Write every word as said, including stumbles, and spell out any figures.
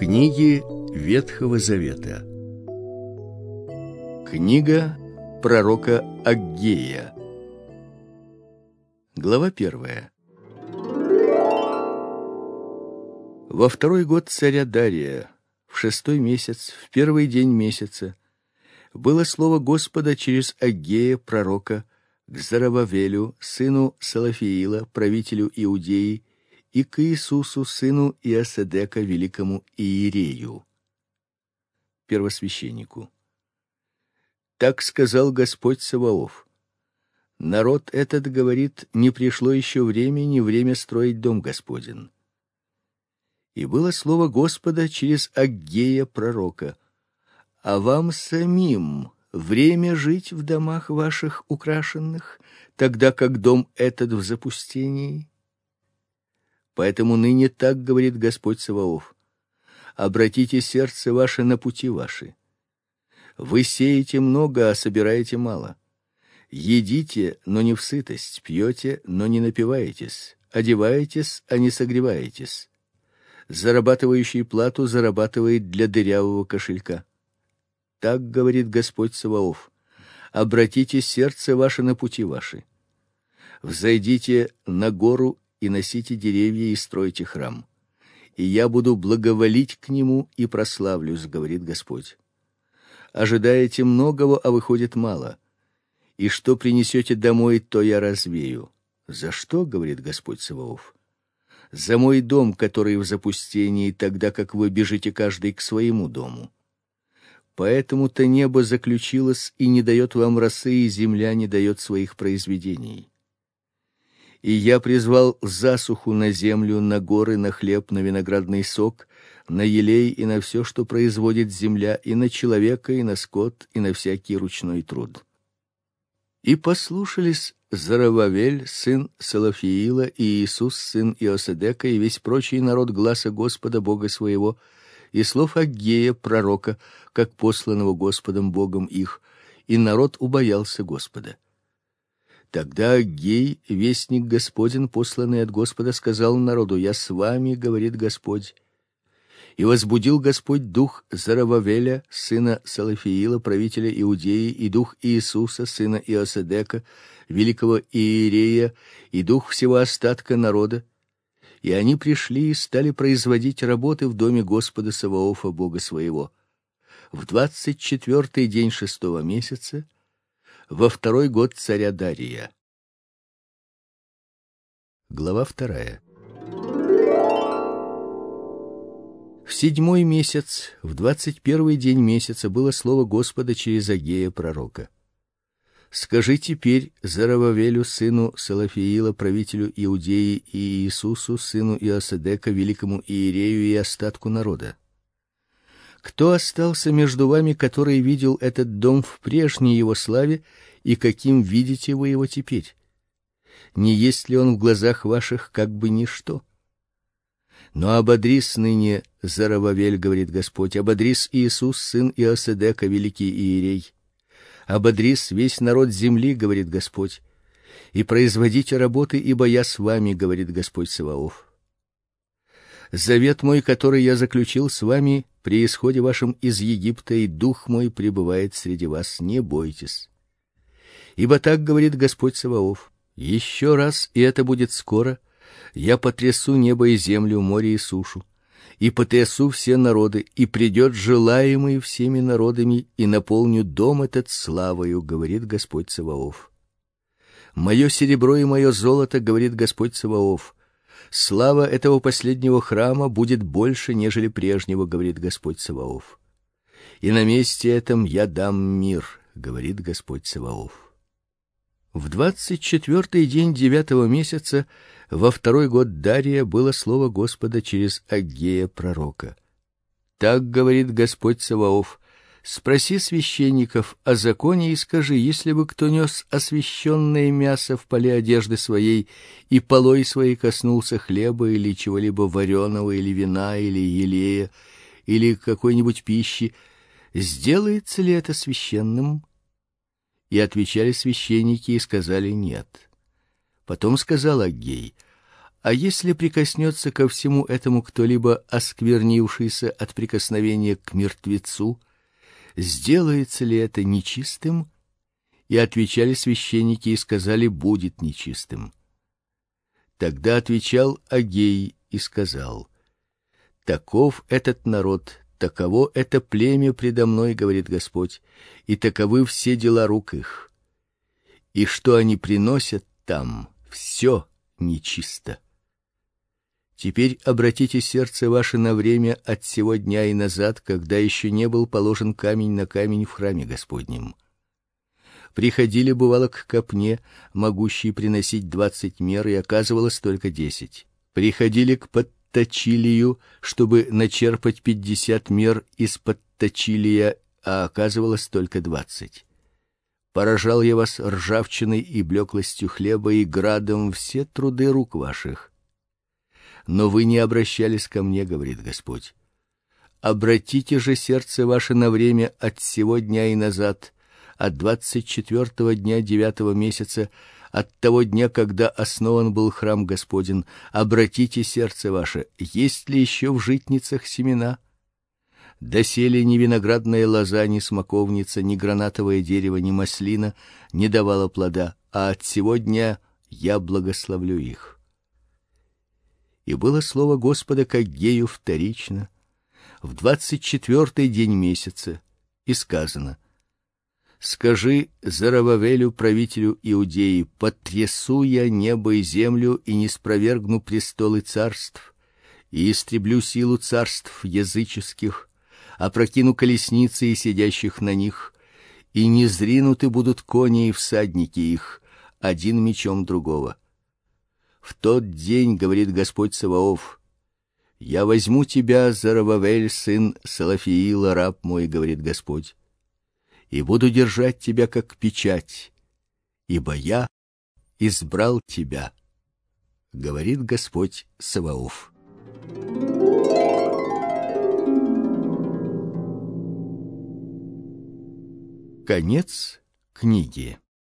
Книги Ветхого Завета. Книга пророка Аггея. Глава первая. Во второй год царя Дария, в шестой месяц, в первый день месяца, было слово Господа через Аггея пророка к Зоробавелю, сыну Салафиила, правителю Иудеи, и к Иисусу, сыну Иоседека, великому иерею, первосвященнику. Так сказал Господь Саваоф: народ этот говорит, не пришло еще время, не время строить дом Господень. И было слово Господа через Аггея пророка: а вам самим время жить в домах ваших украшенных, тогда как дом этот в запустении? Поэтому ныне так говорит Господь Саваоф: обратите сердце ваше на пути ваши. Вы сеете много, а собираете мало. Едите, но не в сытость, пьете, но не напиваетесь, одеваетесь, а не согреваетесь. Зарабатывающий плату зарабатывает для дырявого кошелька. Так говорит Господь Саваоф: обратите сердце ваше на пути ваши. Взойдите на гору и носите деревья и стройте храм, и я буду благоволить к нему и прославлюсь, говорит Господь. Ожидаете многого, а выходит мало, и что принесете домой, то я развею. За что, говорит Господь Саваоф? За мой дом, который в запустении, тогда как вы бежите каждый к своему дому. Поэтому-то небо заключилось и не дает вам росы, и земля не дает своих произведений. И я призвал засуху на землю, на горы, на хлеб, на виноградный сок, на елей и на все, что производит земля, и на человека, и на скот, и на всякий ручной труд. И послушались Зоробавель, сын Салафиила, и Иисус, сын Иоседека, и весь прочий народ гласа Господа Бога своего, и слов Аггея пророка, как посланного Господом Богом их, и народ убоялся Господа. Тогда Аггей, вестник Господень, посланный от Господа, сказал народу: я с вами, говорит Господь. И возбудил Господь дух Зоробавеля, сына Салафиила, правителя Иудеи, и дух Иисуса, сына Иоседека, великого иерея, и дух всего остатка народа. И они пришли и стали производить работы в доме Господа Саваофа, Бога своего. В двадцать четвертый день шестого месяца, во второй год царя Дария. Глава вторая. В седьмой месяц, в двадцать первый день месяца, было слово Господа через Аггея пророка: скажи теперь Зоробавелю, сыну Салафиила, правителю Иудеи, и Иисусу, сыну Иоседека, великому иерею, и остатку народа: кто остался между вами, который видел этот дом в прежней его славе, и каким видите вы его теперь? Не есть ли он в глазах ваших как бы ничто? Но ободрись ныне, Зоробавель, говорит Господь, ободрись Иисус, сын Иоседека, великий иерей. Ободрись весь народ земли, говорит Господь, и производите работы, ибо я с вами, говорит Господь Саваоф. Завет мой, который я заключил с вами при исходе вашем из Египта, и дух мой пребывает среди вас, не бойтесь. Ибо так говорит Господь Саваоф: еще раз, и это будет скоро, я потрясу небо и землю, море и сушу, и потрясу все народы, и придет желаемый всеми народами, и наполню дом этот славою, говорит Господь Саваоф. Мое серебро и мое золото, говорит Господь Саваоф, слава этого последнего храма будет больше, нежели прежнего, говорит Господь Саваоф. И на месте этом я дам мир, говорит Господь Саваоф. В двадцать четвертый день девятого месяца, во второй год Дария, было слово Господа через Аггея пророка: так говорит Господь Саваоф: спроси священников о законе и скажи, если бы кто нес освященное мясо в поле одежды своей, и полой своей коснулся хлеба или чего-либо вареного, или вина, или елея, или какой-нибудь пищи, сделается ли это священным? И отвечали священники и сказали: нет. Потом сказал Аггей: А если прикоснется ко всему этому кто-либо, осквернившийся от прикосновения к мертвецу, сделается ли это нечистым? И отвечали священники и сказали: будет нечистым. Тогда отвечал Агей и сказал: таков этот народ, таково это племя предо мной, говорит Господь, и таковы все дела рук их. И что они приносят там, все нечисто. Теперь обратите сердце ваше на время от сего дня и назад, когда еще не был положен камень на камень в храме Господнем. Приходили, бывало, к копне, могущей приносить двадцать мер, и оказывалось только десять. Приходили к подточилию, чтобы начерпать пятьдесят мер из подточилия, а оказывалось только двадцать. Поражал я вас ржавчиной и блеклостью хлеба и градом все труды рук ваших. Но вы не обращались ко мне, говорит Господь. Обратите же сердце ваше на время от сего дня и назад, от двадцать четвертого дня девятого месяца, от того дня, когда основан был храм Господень. Обратите сердце ваше, есть ли еще в житницах семена? Доселе ни виноградная лоза, ни смоковница, ни гранатовое дерево, ни маслина не давала плода, а от сего дня я благословлю их. И было слово Господа к Аггею вторично, в двадцать четвертый день месяца, и сказано: скажи Зоровавелю, правителю Иудеи: потрясу я небо и землю, и ниспровергну престолы царств, и истреблю силу царств языческих, опрокину колесницы и сидящих на них, и не зринуты будут кони и всадники их, один мечом другого. В тот день, говорит Господь Саваоф, я возьму тебя, Зоровавель, сын Салафиила, раб мой, говорит Господь, и буду держать тебя как печать, ибо я избрал тебя, говорит Господь Саваоф. Конец книги.